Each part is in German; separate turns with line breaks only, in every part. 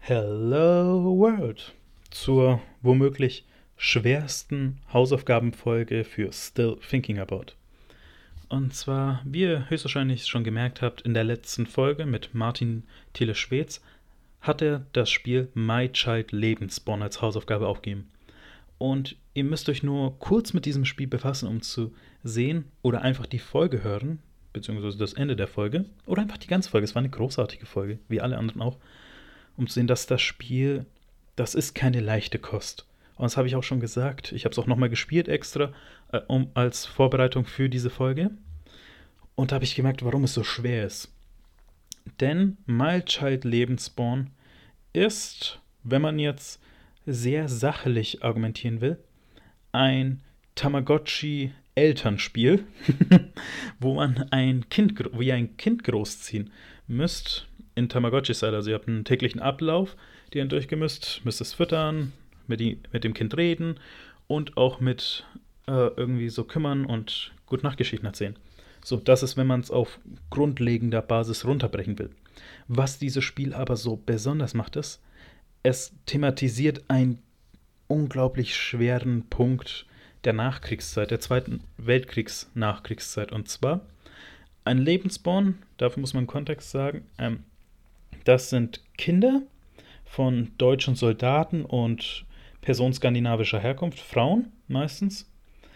Hello World zur womöglich schwersten Hausaufgabenfolge für Still Thinking About. Und zwar, wie ihr höchstwahrscheinlich schon gemerkt habt, in der letzten Folge mit Martin Thiele-Schwedz hat er das Spiel My Child Lebensborn als Hausaufgabe aufgegeben. Und ihr müsst euch nur kurz mit diesem Spiel befassen, um zu sehen oder einfach die Folge hören, beziehungsweise das Ende der Folge, oder einfach die ganze Folge. Es war eine großartige Folge, wie alle anderen auch, um zu sehen, dass das Spiel, das ist keine leichte Kost. Und das habe ich auch schon gesagt. Ich habe es auch nochmal gespielt extra, als Vorbereitung für diese Folge. Und da habe ich gemerkt, warum es so schwer ist. Denn My Child Lebensborn ist, wenn man jetzt sehr sachlich argumentieren will, ein Tamagotchi-Elternspiel, wo man wie ein Kind großziehen müsst in Tamagotchi-Style. Also ihr habt einen täglichen Ablauf, den ihr durchgemüsst, müsst es füttern, mit dem Kind reden und auch mit irgendwie so kümmern und Gute-Nacht-Geschichten erzählen. So, das ist, wenn man es auf grundlegender Basis runterbrechen will. Was dieses Spiel aber so besonders macht, ist, es thematisiert einen unglaublich schweren Punkt der Nachkriegszeit, der Zweiten Weltkriegs-Nachkriegszeit. Und zwar ein Lebensborn, dafür muss man einen Kontext sagen, das sind Kinder von deutschen Soldaten und Personen skandinavischer Herkunft, Frauen meistens,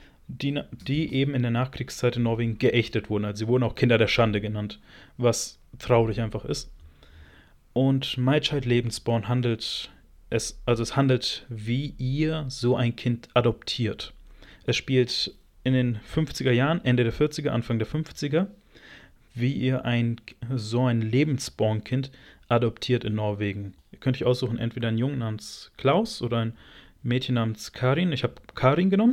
die eben in der Nachkriegszeit in Norwegen geächtet wurden. Also sie wurden auch Kinder der Schande genannt, was traurig einfach ist. Und My Child Lebensborn handelt, wie ihr so ein Kind adoptiert. Es spielt in den 50er Jahren, Ende der 40er, Anfang der 50er, wie ihr so ein Lebensborn-Kind adoptiert in Norwegen. Ihr könnt euch aussuchen, entweder einen Jungen namens Klaus oder ein Mädchen namens Karin. Ich habe Karin genommen.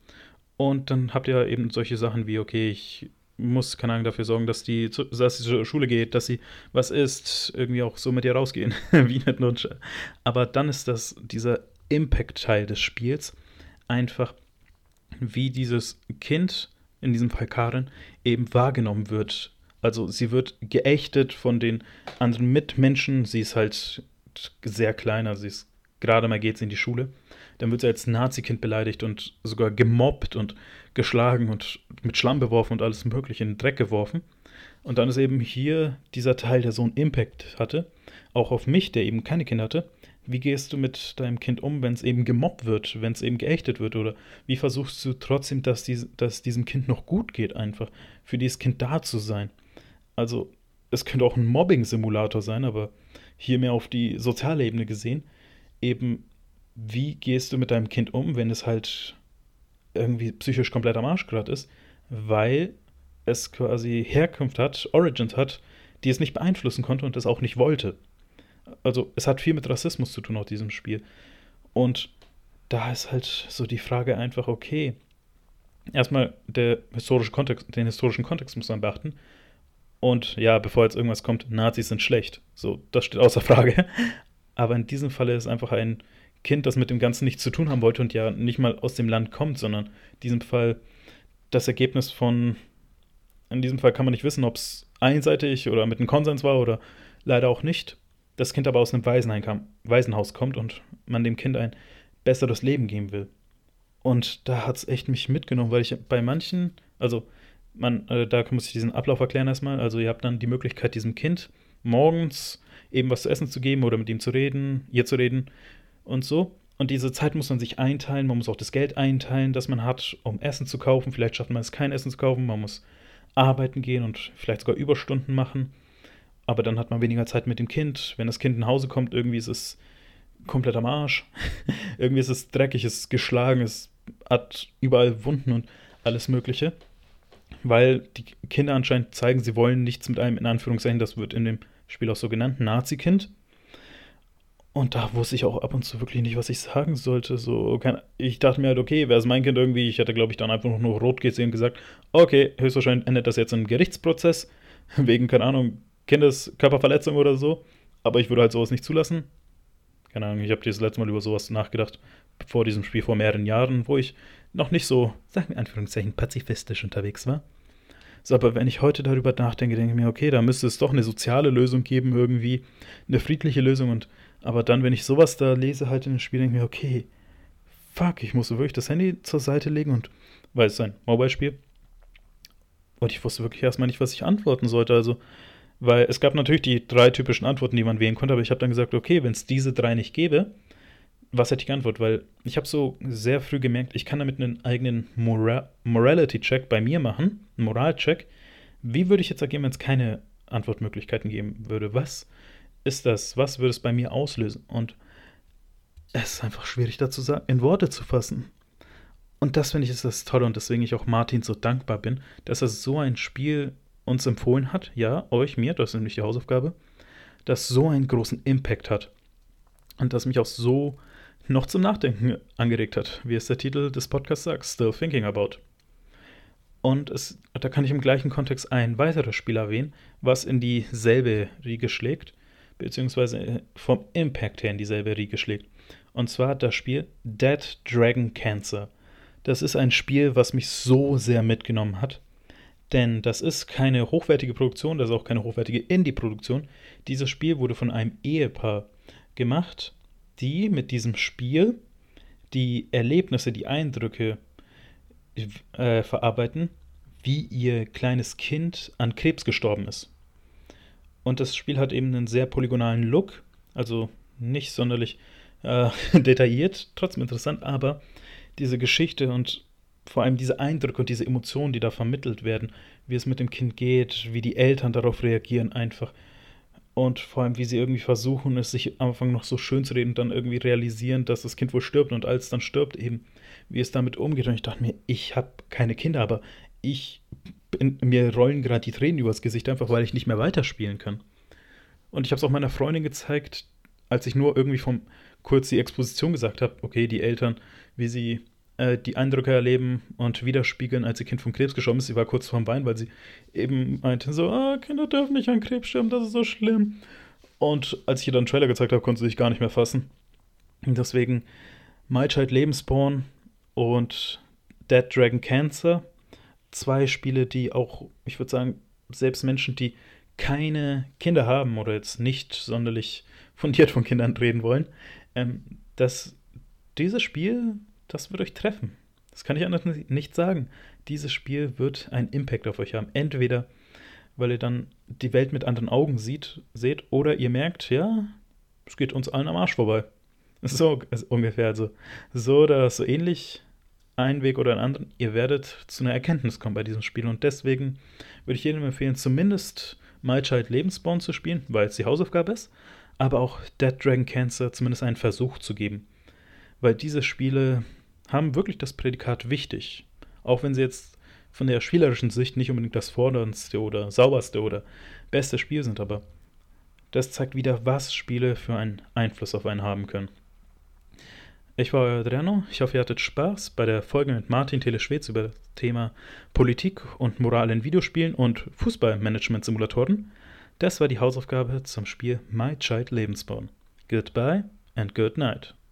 Und dann habt ihr eben solche Sachen wie, okay, ich muss, keine Ahnung, dafür sorgen, dass sie zur Schule geht, dass sie was isst, irgendwie auch so mit ihr rausgehen, wie eine Nutsche. Aber dann ist das dieser Impact-Teil des Spiels einfach, wie dieses Kind, in diesem Fall Karin, eben wahrgenommen wird. Also sie wird geächtet von den anderen Mitmenschen. Sie ist halt sehr klein, also sie ist gerade mal geht sie in die Schule. Dann wird sie als Nazi-Kind beleidigt und sogar gemobbt und geschlagen und mit Schlamm beworfen und alles Mögliche in den Dreck geworfen. Und dann ist eben hier dieser Teil, der so einen Impact hatte, auch auf mich, der eben keine Kinder hatte. Wie gehst du mit deinem Kind um, wenn es eben gemobbt wird, wenn es eben geächtet wird? Oder wie versuchst du trotzdem, dass diesem Kind noch gut geht, einfach für dieses Kind da zu sein? Also es könnte auch ein Mobbing-Simulator sein, aber hier mehr auf die soziale Ebene gesehen. Eben, wie gehst du mit deinem Kind um, wenn es halt irgendwie psychisch komplett am Arsch gerade ist, weil es quasi Herkunft hat, Origins hat, die es nicht beeinflussen konnte und es auch nicht wollte. Also es hat viel mit Rassismus zu tun auf diesem Spiel. Und da ist halt so die Frage einfach, okay, erstmal den historischen Kontext muss man beachten. Und ja, bevor jetzt irgendwas kommt, Nazis sind schlecht. So, das steht außer Frage. Aber in diesem Falle ist einfach ein Kind, das mit dem Ganzen nichts zu tun haben wollte und ja nicht mal aus dem Land kommt, sondern in diesem Fall das Ergebnis von, in diesem Fall kann man nicht wissen, ob es einseitig oder mit einem Konsens war oder leider auch nicht. Das Kind aber aus einem Waisenhaus kommt und man dem Kind ein besseres Leben geben will. Und da hat es echt mich mitgenommen, weil ich bei manchen, also da muss ich diesen Ablauf erklären erstmal. Also ihr habt dann die Möglichkeit, diesem Kind morgens eben was zu essen zu geben oder mit ihm zu reden, ihr zu reden und so. Und diese Zeit muss man sich einteilen, man muss auch das Geld einteilen, das man hat, um Essen zu kaufen. Vielleicht schafft man es, kein Essen zu kaufen, man muss arbeiten gehen und vielleicht sogar Überstunden machen. Aber dann hat man weniger Zeit mit dem Kind. Wenn das Kind nach Hause kommt, irgendwie ist es komplett am Arsch. Irgendwie ist es dreckig, es ist geschlagen, es hat überall Wunden und alles Mögliche. Weil die Kinder anscheinend zeigen, sie wollen nichts mit einem, in Anführungszeichen, das wird in dem Spiel auch so genannt, Nazi-Kind. Und da wusste ich auch ab und zu wirklich nicht, was ich sagen sollte. Ich dachte mir halt, okay, wäre es mein Kind irgendwie, ich hätte, glaube ich, dann einfach nur rot gesehen und gesagt, okay, höchstwahrscheinlich endet das jetzt im Gerichtsprozess, wegen, keine Ahnung, Kindeskörperverletzung oder so. Aber ich würde halt sowas nicht zulassen. Keine Ahnung, ich habe das letzte Mal über sowas nachgedacht, vor diesem Spiel vor mehreren Jahren, wo ich noch nicht so, sagen wir in Anführungszeichen, pazifistisch unterwegs war. So, aber wenn ich heute darüber nachdenke, denke ich mir, okay, da müsste es doch eine soziale Lösung geben, irgendwie eine friedliche Lösung und Aber dann, wenn ich sowas da lese halt in dem Spiel, denke ich mir, okay, fuck, ich musste wirklich das Handy zur Seite legen und, weil es ist ein Mobile-Spiel, und ich wusste wirklich erstmal nicht, was ich antworten sollte. Also, weil es gab natürlich die 3 typischen Antworten, die man wählen konnte, aber ich habe dann gesagt, okay, wenn es diese 3 nicht gäbe, was hätte ich geantwortet? Weil ich habe so sehr früh gemerkt, ich kann damit einen eigenen Morality-Check bei mir machen, einen Moral-Check. Wie würde ich jetzt agieren, wenn es keine Antwortmöglichkeiten geben würde? Was ist das? Was würde es bei mir auslösen? Und es ist einfach schwierig dazu sagen, in Worte zu fassen. Und das finde ich ist das Tolle und deswegen ich auch Martin so dankbar bin, dass er so ein Spiel uns empfohlen hat, ja, euch, mir, das ist nämlich die Hausaufgabe, das so einen großen Impact hat und das mich auch so noch zum Nachdenken angeregt hat, wie es der Titel des Podcasts sagt, Still Thinking About. Und da kann ich im gleichen Kontext ein weiteres Spiel erwähnen, was in dieselbe Riege schlägt, beziehungsweise vom Impact her in dieselbe Riege schlägt. Und zwar das Spiel Dead Dragon Cancer. Das ist ein Spiel, was mich so sehr mitgenommen hat. Denn das ist keine hochwertige Produktion, das ist auch keine hochwertige Indie-Produktion. Dieses Spiel wurde von einem Ehepaar gemacht, die mit diesem Spiel die Erlebnisse, die Eindrücke verarbeiten, wie ihr kleines Kind an Krebs gestorben ist. Und das Spiel hat eben einen sehr polygonalen Look, also nicht sonderlich detailliert, trotzdem interessant, aber diese Geschichte und vor allem diese Eindrücke und diese Emotionen, die da vermittelt werden, wie es mit dem Kind geht, wie die Eltern darauf reagieren einfach und vor allem, wie sie irgendwie versuchen, es sich am Anfang noch so schön zu reden und dann irgendwie realisieren, dass das Kind wohl stirbt und als es dann stirbt eben, wie es damit umgeht. Und ich dachte mir, ich habe keine Kinder, aber mir rollen gerade die Tränen übers Gesicht, einfach weil ich nicht mehr weiterspielen kann. Und ich habe es auch meiner Freundin gezeigt, als ich nur irgendwie kurz die Exposition gesagt habe, okay, die Eltern, wie sie die Eindrücke erleben und widerspiegeln, als ihr Kind vom Krebs gestorben ist. Sie war kurz vorm Weinen, weil sie eben meinte so, Kinder dürfen nicht an Krebs sterben, das ist so schlimm. Und als ich ihr dann einen Trailer gezeigt habe, konnte sie sich gar nicht mehr fassen. Und deswegen My Child Lebensborn und Dead Dragon Cancer, 2 Spiele, die auch, ich würde sagen, selbst Menschen, die keine Kinder haben oder jetzt nicht sonderlich fundiert von Kindern reden wollen, dass dieses Spiel, das wird euch treffen. Das kann ich anders nicht sagen. Dieses Spiel wird einen Impact auf euch haben. Entweder, weil ihr dann die Welt mit anderen Augen seht, oder ihr merkt, ja, es geht uns allen am Arsch vorbei. So ungefähr. Also so oder so ähnlich, einen Weg oder einen anderen. Ihr werdet zu einer Erkenntnis kommen bei diesem Spiel. Und deswegen würde ich jedem empfehlen, zumindest My Child Lebensborn zu spielen, weil es die Hausaufgabe ist, aber auch Dead Dragon Cancer zumindest einen Versuch zu geben. Weil diese Spiele haben wirklich das Prädikat wichtig. Auch wenn sie jetzt von der spielerischen Sicht nicht unbedingt das forderndste oder sauberste oder beste Spiel sind, aber das zeigt wieder, was Spiele für einen Einfluss auf einen haben können. Ich war euer Adriano, ich hoffe, ihr hattet Spaß bei der Folge mit Martin Teleschwetz über das Thema Politik und Moral in Videospielen und Fußballmanagement-Simulatoren. Das war die Hausaufgabe zum Spiel My Child Lebensborn. Goodbye and good night.